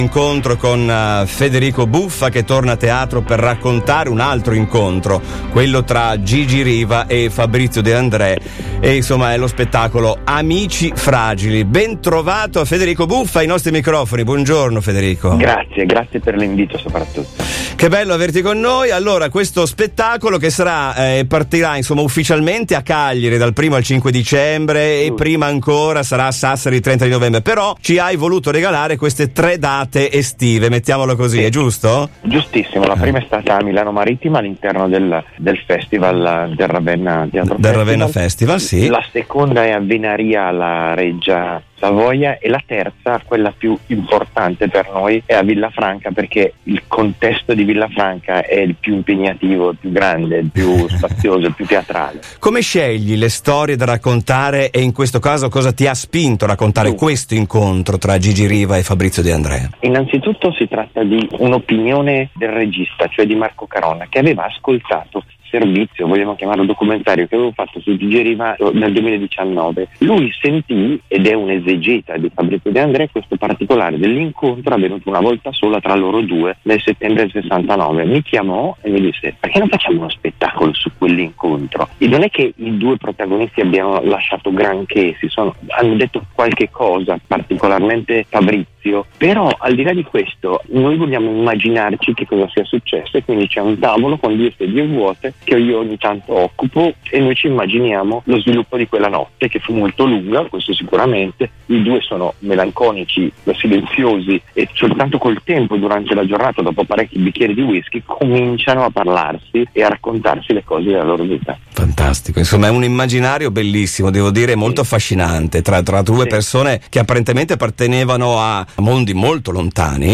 Incontro con Federico Buffa, che torna a teatro per raccontare un altro incontro, quello tra Gigi Riva e Fabrizio De André, e insomma è lo spettacolo Amici Fragili. Ben trovato a Federico Buffa ai nostri microfoni. Buongiorno Federico. Grazie per l'invito soprattutto. Che bello averti con noi. Allora, questo spettacolo che partirà insomma ufficialmente a Cagliari dal 1 al 5 dicembre e prima ancora sarà a Sassari il 30 di novembre, però ci hai voluto regalare queste 3 date estive, mettiamolo così, sì. È giusto? Giustissimo, la prima è stata a Milano Marittima all'interno del festival del Ravenna Teatro del Ravenna Festival, sì. La seconda è a Venaria alla Reggia Savoia e la terza, quella più importante per noi, è a Villafranca, perché il contesto di Villafranca è il più impegnativo, il più grande, il più spazioso, il più teatrale. Come scegli le storie da raccontare e in questo caso cosa ti ha spinto a raccontare questo incontro tra Gigi Riva e Fabrizio De André? Innanzitutto si tratta di un'opinione del regista, cioè di Marco Caronna, che aveva ascoltato servizio, vogliamo chiamarlo documentario, che avevo fatto su Gigi Riva nel 2019. Lui sentì, ed è un esegeta di Fabrizio De André, questo particolare dell'incontro avvenuto una volta sola tra loro due nel settembre del 69. Mi chiamò e mi disse: perché non facciamo uno spettacolo su quell'incontro? E non è che i due protagonisti abbiano lasciato granché, hanno detto qualche cosa, particolarmente Fabrizio, però al di là di questo noi vogliamo immaginarci che cosa sia successo, e quindi c'è un tavolo con 2 sedie vuote che io ogni tanto occupo e noi ci immaginiamo lo sviluppo di quella notte, che fu molto lunga, questo sicuramente. I due sono melanconici, silenziosi, e soltanto col tempo, durante la giornata, dopo parecchi bicchieri di whisky, cominciano a parlarsi e a raccontarsi le cose della loro vita. Fantastico, insomma è un immaginario bellissimo, devo dire, molto affascinante, tra 2 persone che apparentemente appartenevano a mondi molto lontani,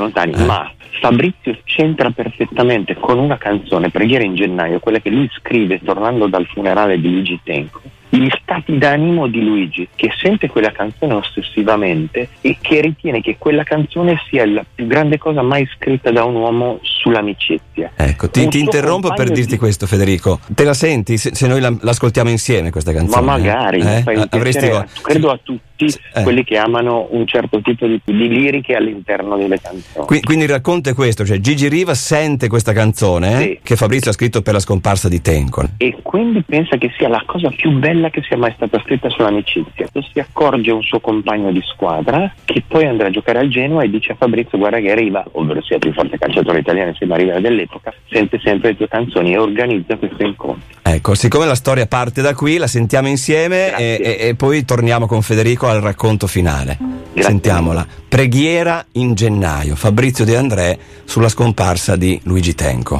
ma Fabrizio c'entra perfettamente con una canzone, Preghiera in gennaio, quella che lui scrive tornando dal funerale di Luigi Tenco, gli stati d'animo di Luigi, che sente quella canzone ossessivamente e che ritiene che quella canzone sia la più grande cosa mai scritta da un uomo sull'amicizia. Ecco, ti interrompo per dirti questo, Federico. Te la senti se noi l'ascoltiamo insieme questa canzone? Ma magari, credo a tutti quelli che amano un certo tipo di liriche all'interno delle canzoni. Quindi il racconto è questo, cioè Gigi Riva sente questa canzone che Fabrizio ha scritto per la scomparsa di Tenco, e quindi pensa che sia la cosa più bella che sia mai stata scritta sull'amicizia. Si accorge un suo compagno di squadra che poi andrà a giocare al Genoa e dice a Fabrizio: guarda che Riva, ovvero sia il più forte calciatore italiano insieme a Riva dell'epoca, sente sempre le tue canzoni e organizza questo incontro. Ecco, siccome la storia parte da qui, la sentiamo insieme e poi torniamo con Federico al racconto finale. Grazie. Sentiamola. Preghiera in gennaio, Fabrizio De André sulla scomparsa di Luigi Tenco.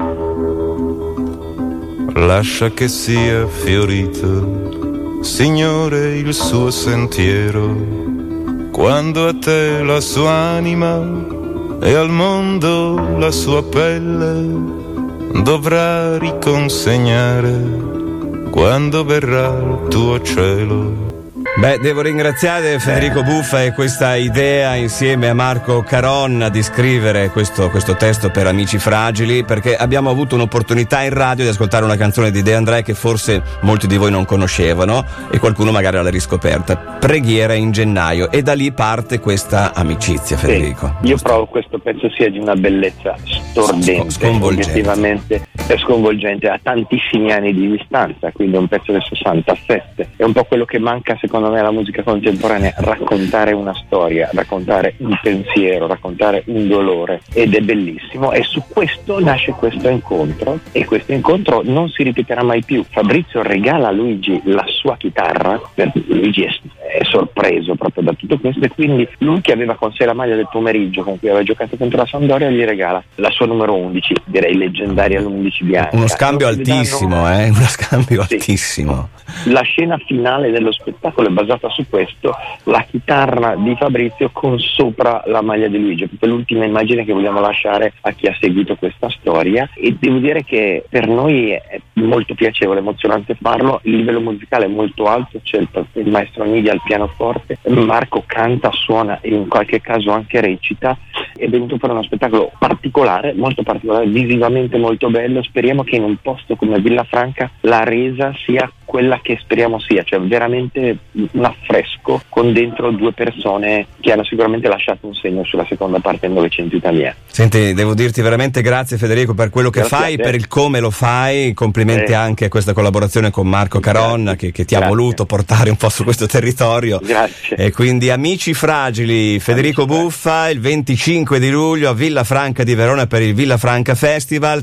Lascia che sia fiorito, Signore, il suo sentiero, quando a te la sua anima e al mondo la sua pelle dovrà riconsegnare quando verrà il tuo cielo. Beh, devo ringraziare Federico Buffa e questa idea insieme a Marco Caronna di scrivere questo testo per Amici Fragili, perché abbiamo avuto un'opportunità in radio di ascoltare una canzone di De André che forse molti di voi non conoscevano e qualcuno magari l'ha riscoperta, Preghiera in gennaio, e da lì parte questa amicizia, Federico. Io trovo questo pezzo sia di una bellezza stordente, sconvolgente. È sconvolgente, a tantissimi anni di distanza, quindi è un pezzo del 67, è un po' quello che manca secondo me alla musica contemporanea, raccontare una storia, raccontare un pensiero, raccontare un dolore, ed è bellissimo, e su questo nasce questo incontro, e questo incontro non si ripeterà mai più. Fabrizio regala a Luigi la sua chitarra, perché Luigi è sorpreso proprio da tutto questo, e quindi lui, che aveva con sé la maglia del pomeriggio con cui aveva giocato contro la Sampdoria, gli regala la sua numero 11, direi leggendaria l'11 bianca. Uno scambio altissimo, uno scambio altissimo. La scena finale dello spettacolo è basata su questo, la chitarra di Fabrizio con sopra la maglia di Luigi, proprio l'ultima immagine che vogliamo lasciare a chi ha seguito questa storia, e devo dire che per noi è molto piacevole, emozionante farlo. Il livello musicale è molto alto, c'è il maestro Nidi al pianoforte, Marco canta, suona e in qualche caso anche recita, è venuto fuori uno spettacolo particolare, molto particolare, visivamente molto bello. Speriamo che in un posto come Villafranca la resa sia quella che speriamo sia, cioè veramente un affresco con dentro due persone che hanno sicuramente lasciato un segno sulla seconda parte del Novecento italiano. Senti, devo dirti veramente grazie Federico per quello che fai, per il come lo fai, complimenti anche a questa collaborazione con Marco Caron che ti ha voluto portare un po' su questo territorio. Grazie. E quindi Amici Fragili, Federico Buffa, il 25 di luglio a Villafranca di Verona per il Villafranca Festival.